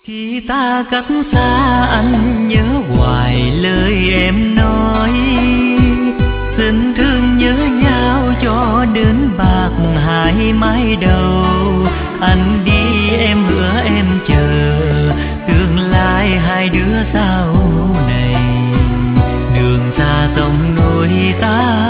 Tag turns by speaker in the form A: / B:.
A: Khi ta cách xa anh nhớ hoài lời em nói, xin thương nhớ nhau cho đến bạc hai mái đầu. Anh đi em hứa em chờ, tương lai hai đứa sau này. Đường xa sông núi ta